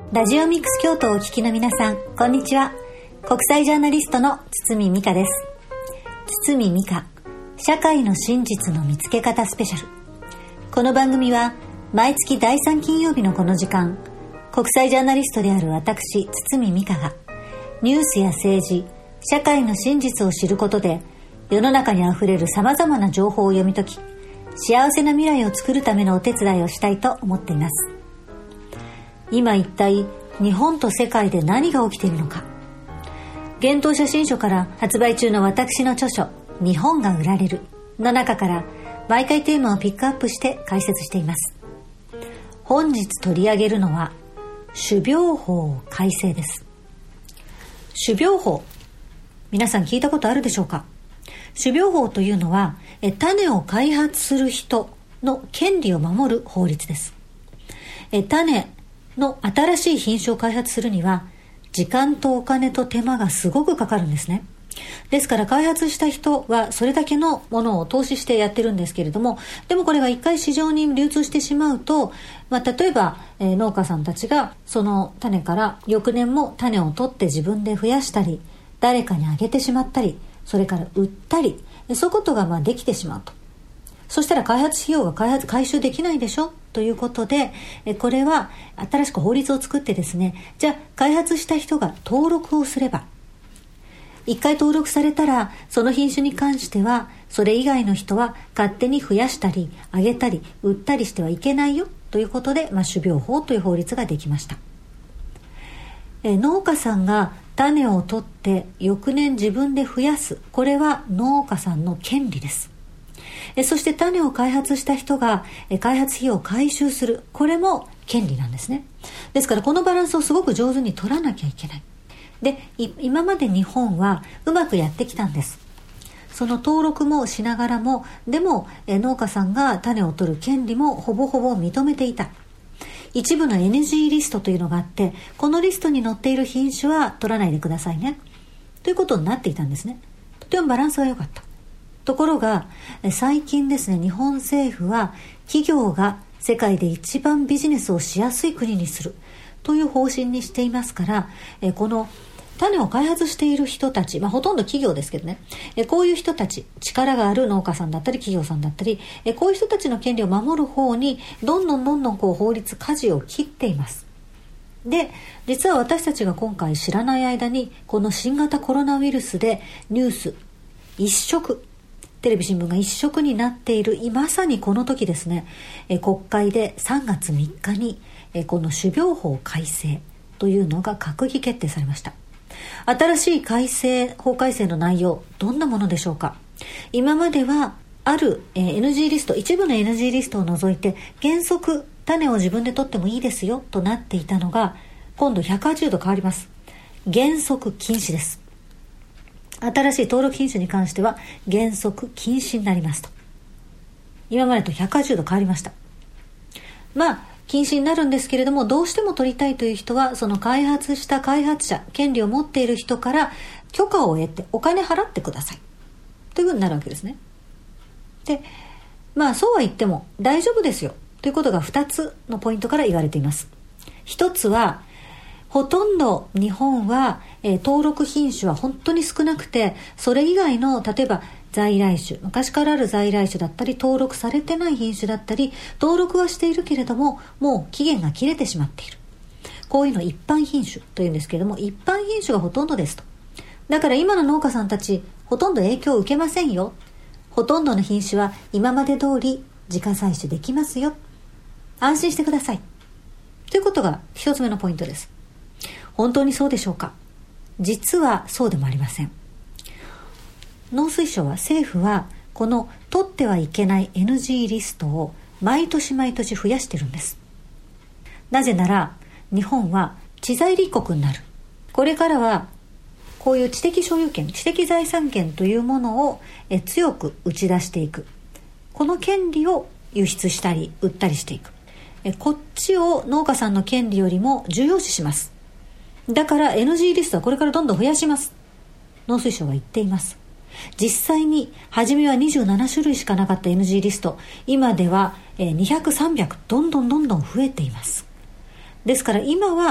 ラジオミックス京都をお聞きの皆さん、こんにちは。国際ジャーナリストの堤美香です。堤美香、社会の真実の見つけ方スペシャル。この番組は毎月第3金曜日のこの時間、国際ジャーナリストである私堤美香がニュースや政治、社会の真実を知ることで、世の中にあふれるさまざまな情報を読み解き、幸せな未来を作るためのお手伝いをしたいと思っています。今一体日本と世界で何が起きているのか。幻冬写真書から発売中の私の著書、日本が売られるの中から毎回テーマをピックアップして解説しています。本日取り上げるのは種苗法改正です。種苗法、皆さん聞いたことあるでしょうか。種苗法というのは種を開発する人の権利を守る法律です。種の新しい品種を開発するには時間とお金と手間がすごくかかるんですね。ですから開発した人はそれだけのものを投資してやってるんですけれども、でもこれが一回市場に流通してしまうと、例えば、農家さんたちがその種から翌年も種を取って自分で増やしたり、誰かにあげてしまったり、それから売ったり、そういうことができてしまうと。そしたら開発費用が回収できないでしょということで、これは新しく法律を作ってですね、じゃあ開発した人が登録をすれば、一回登録されたらその品種に関してはそれ以外の人は勝手に増やしたりあげたり売ったりしてはいけないよということで、種苗法という法律ができました。農家さんが種を取って翌年自分で増やす、これは農家さんの権利です。そして種を開発した人が開発費用を回収する、これも権利なんですね。ですからこのバランスをすごく上手に取らなきゃいけない。で、今まで日本はうまくやってきたんです。その登録もしながらも、でも農家さんが種を取る権利もほぼほぼ認めていた。一部の NG リストというのがあって、このリストに載っている品種は取らないでくださいねということになっていたんですね。とてもバランスが良かった。ところが最近ですね、日本政府は企業が世界で一番ビジネスをしやすい国にするという方針にしていますから、この種を開発している人たち、ほとんど企業ですけどね、こういう人たち、力がある農家さんだったり企業さんだったり、こういう人たちの権利を守る方にどんどん法律舵を切っています。で、実は私たちが今回知らない間に、この新型コロナウイルスでニュース一色、テレビ新聞が一色になっているまさにこの時ですね、国会で3月3日にこの種苗法改正というのが閣議決定されました。新しい法改正の内容、どんなものでしょうか。今まではある NG リスト、一部の NG リストを除いて原則種を自分で取ってもいいですよとなっていたのが、今度180度変わります。原則禁止です。新しい登録品種に関しては原則禁止になりますと。今までと180度変わりました。禁止になるんですけれども、どうしても取りたいという人はその開発した開発者、権利を持っている人から許可を得てお金払ってくださいというふうになるわけですね。で、そうは言っても大丈夫ですよということが2つのポイントから言われています。一つは、ほとんど日本は、登録品種は本当に少なくて、それ以外の例えば在来種、昔からある在来種だったり登録されてない品種だったり、登録はしているけれどももう期限が切れてしまっている、こういうの一般品種というんですけれども、一般品種がほとんどですと。だから今の農家さんたちほとんど影響を受けませんよ、ほとんどの品種は今まで通り自家採取できますよ、安心してくださいということが一つ目のポイントです。本当にそうでしょうか。実はそうでもありません。農水省は、政府はこの取ってはいけない NG リストを毎年増やしてるんです。なぜなら日本は知財立国になる。これからはこういう知的所有権、知的財産権というものを強く打ち出していく。この権利を輸出したり売ったりしていく。こっちを農家さんの権利よりも重要視します。だから NG リストはこれからどんどん増やします。農水省は言っています。実際に初めは27種類しかなかった NG リスト、今では200、300どんどん増えています。ですから今は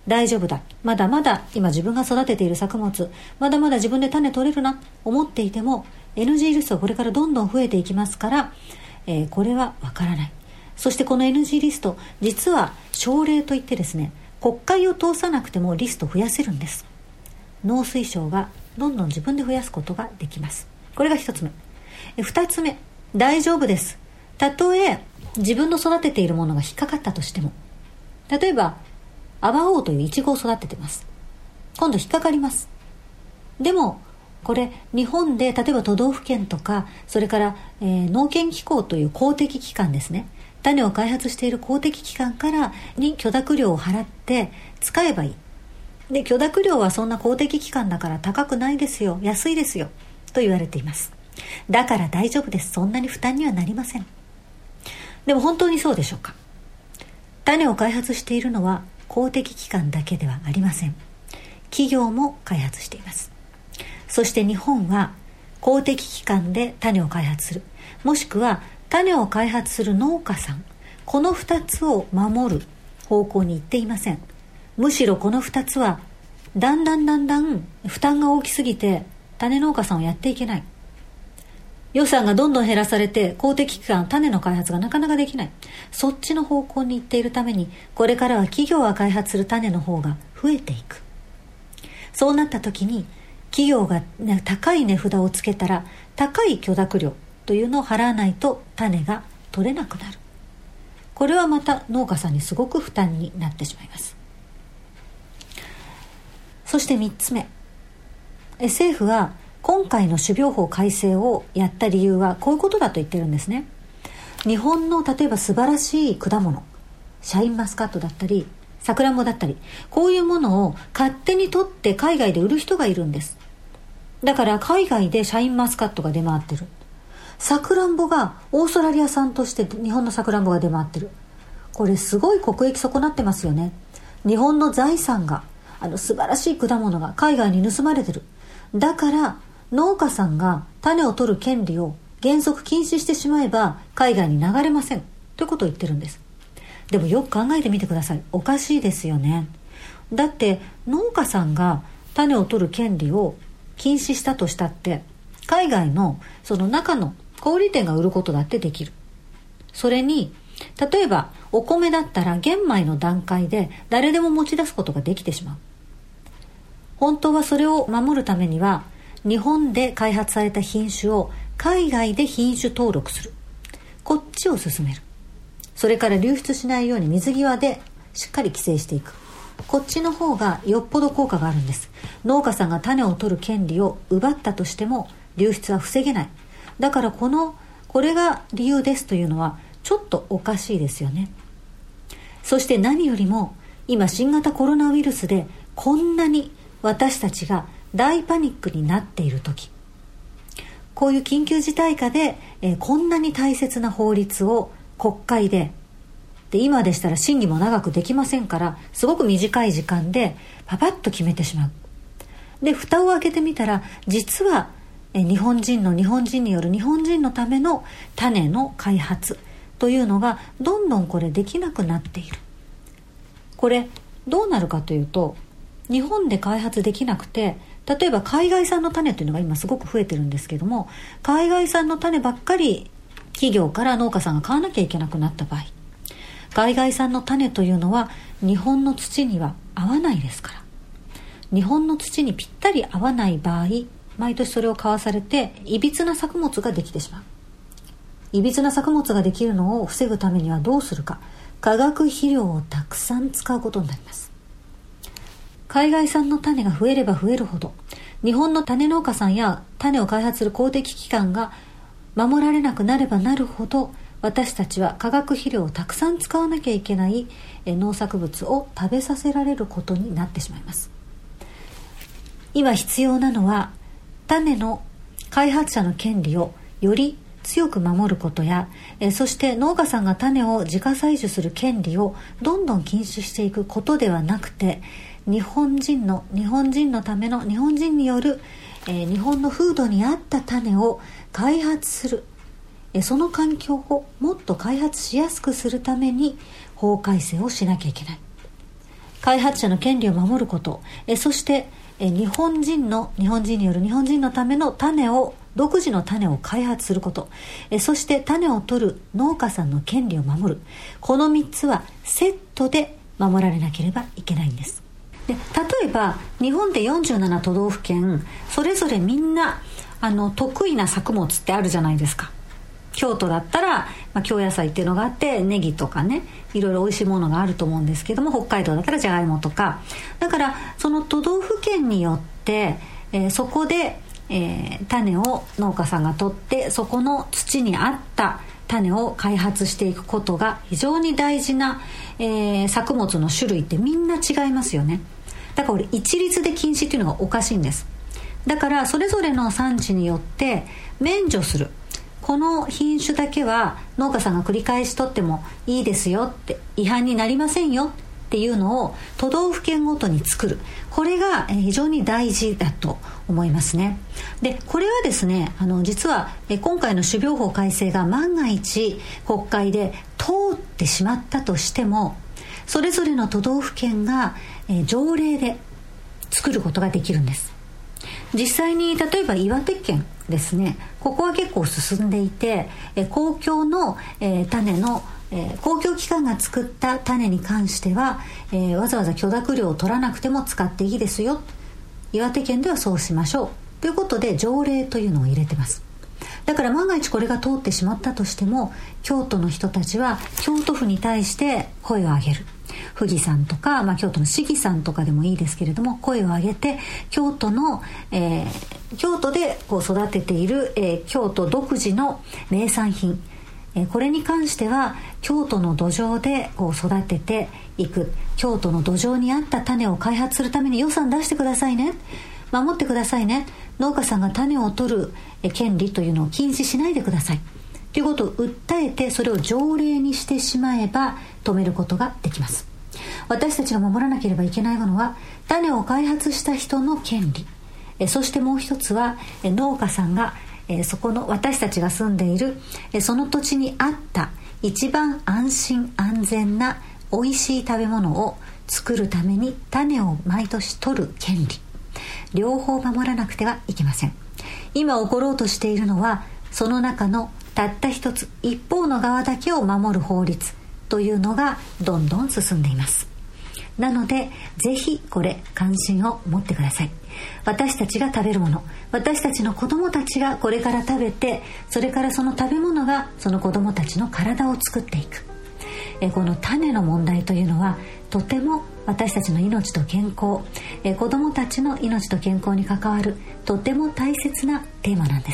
大丈夫だ、まだまだ今自分が育てている作物、まだまだ自分で種取れるな思っていても NG リストはこれからどんどん増えていきますから、これはわからない。そしてこの NG リスト、実は省令といってですね、国会を通さなくてもリストを増やせるんです。農水省がどんどん自分で増やすことができます。これが一つ目。二つ目、大丈夫です。たとえ自分の育てているものが引っかかったとしても、例えばアバオというイチゴを育ててます。今度引っかかります。でもこれ日本で例えば都道府県とか、それから、農研機構という公的機関ですね、種を開発している公的機関からに許諾料を払って使えばいい。で、許諾料はそんな公的機関だから高くないですよ、安いですよと言われています。だから大丈夫です。そんなに負担にはなりません。でも本当にそうでしょうか。種を開発しているのは公的機関だけではありません。企業も開発しています。そして日本は公的機関で種を開発する、もしくは種を開発する農家さん、この2つを守る方向に行っていません。むしろこの2つはだんだん負担が大きすぎて種農家さんをやっていけない。予算がどんどん減らされて公的機関種の開発がなかなかできない。そっちの方向に行っているために、これからは企業が開発する種の方が増えていく。そうなった時に企業が、高い値札をつけたら高い許諾料というのを払わないと種が取れなくなる。これはまた農家さんにすごく負担になってしまいます。そして3つ目、政府は今回の種苗法改正をやった理由はこういうことだと言ってるんですね。日本の例えば素晴らしい果物、シャインマスカットだったりさくらんぼだったり、こういうものを勝手に取って海外で売る人がいるんです。だから海外でシャインマスカットが出回ってる、さくらんぼがオーストラリア産として日本のさくらんぼが出回ってる。これすごい国益損なってますよね。日本の財産が、素晴らしい果物が海外に盗まれてる。だから農家さんが種を取る権利を原則禁止してしまえば海外に流れませんということを言ってるんです。でもよく考えてみてください。おかしいですよね。だって農家さんが種を取る権利を禁止したとしたって、海外のその中の小売店が売ることだってできる。それに例えばお米だったら玄米の段階で誰でも持ち出すことができてしまう。本当はそれを守るためには日本で開発された品種を海外で品種登録する、こっちを進める。それから流出しないように水際でしっかり規制していく、こっちの方がよっぽど効果があるんです。農家さんが種を取る権利を奪ったとしても流出は防げない。だからこれが理由ですというのはちょっとおかしいですよね。そして何よりも今新型コロナウイルスでこんなに私たちが大パニックになっている時、こういう緊急事態下で、こんなに大切な法律を国会で今でしたら審議も長くできませんから、すごく短い時間でパパッと決めてしまう。で蓋を開けてみたら、実は日本人による日本人のための種の開発というのがどんどんこれできなくなっている。これどうなるかというと、日本で開発できなくて、例えば海外産の種というのが今すごく増えてるんですけども、海外産の種ばっかり企業から農家さんが買わなきゃいけなくなった場合、海外産の種というのは日本の土には合わないですから、日本の土にぴったり合わない場合、毎年それを買わされていびつな作物ができてしまう。いびつな作物ができるのを防ぐためにはどうするか、化学肥料をたくさん使うことになります。海外産の種が増えれば増えるほど、日本の種農家さんや種を開発する公的機関が守られなくなればなるほど、私たちは化学肥料をたくさん使わなきゃいけない農作物を食べさせられることになってしまいます。今必要なのは、種の開発者の権利をより強く守ることや、そして農家さんが種を自家採取する権利をどんどん禁止していくことではなくて、日本人のための、日本人による、日本の風土に合った種を開発する、その環境をもっと開発しやすくするために法改正をしなきゃいけない。 開発者の権利を守ること、そして日本人による日本人のための独自の種を開発すること、そして種を取る農家さんの権利を守る、この3つはセットで守られなければいけないんです。で、例えば日本で47都道府県それぞれみんな得意な作物ってあるじゃないですか。京都だったら、京野菜っていうのがあってネギとかね、いろいろ美味しいものがあると思うんですけども、北海道だったらじゃがいもとか、だからその都道府県によって、そこで、種を農家さんが取ってそこの土に合った種を開発していくことが非常に大事な、作物の種類ってみんな違いますよね。だから一律で禁止っていうのがおかしいんです。だからそれぞれの産地によって免除する、この品種だけは農家さんが繰り返し取ってもいいですよって、違反になりませんよっていうのを都道府県ごとに作る、これが非常に大事だと思いますね。で、これはですね、実は今回の種苗法改正が万が一国会で通ってしまったとしても、それぞれの都道府県が条例で作ることができるんです。実際に例えば岩手県ですね、ここは結構進んでいて、公共の種の公共機関が作った種に関しては、わざわざ許諾料を取らなくても使っていいですよ、岩手県ではそうしましょうということで条例というのを入れてます。だから万が一これが通ってしまったとしても、京都の人たちは京都府に対して声を上げる、府議さんとか、京都の市議さんとかでもいいですけれども、声を上げて京都でこう育てている、京都独自の名産品、これに関しては京都の土壌でこう育てていく、京都の土壌に合った種を開発するために予算出してくださいね、守ってくださいね、農家さんが種を取る権利というのを禁止しないでくださいということを訴えて、それを条例にしてしまえば止めることができます。私たちが守らなければいけないものは種を開発した人の権利、そしてもう一つは農家さんがそこの私たちが住んでいるその土地に合った一番安心安全な美味しい食べ物を作るために種を毎年取る権利、両方守らなくてはいけません。今起ころうとしているのはその中のたった一つ、一方の側だけを守る法律というのがどんどん進んでいます。なのでぜひこれ関心を持ってください。私たちが食べるもの、私たちの子供たちがこれから食べて、それからその食べ物がその子供たちの体を作っていく、この種の問題というのはとても私たちの命と健康、子供たちの命と健康に関わるとても大切なテーマなんです。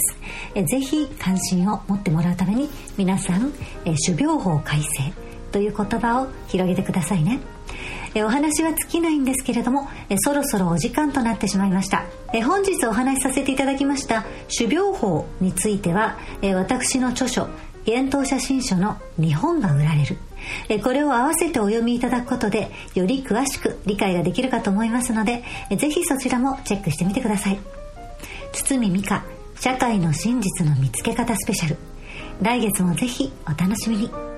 ぜひ関心を持ってもらうために皆さん、種苗法改正という言葉を広げてくださいね。お話は尽きないんですけれども、そろそろお時間となってしまいました。本日お話しさせていただきました種苗法については、私の著書幻冬写真書の日本が売られる、これを合わせてお読みいただくことでより詳しく理解ができるかと思いますので、ぜひそちらもチェックしてみてください。堤美香社会の真実の見つけ方スペシャル、来月もぜひお楽しみに。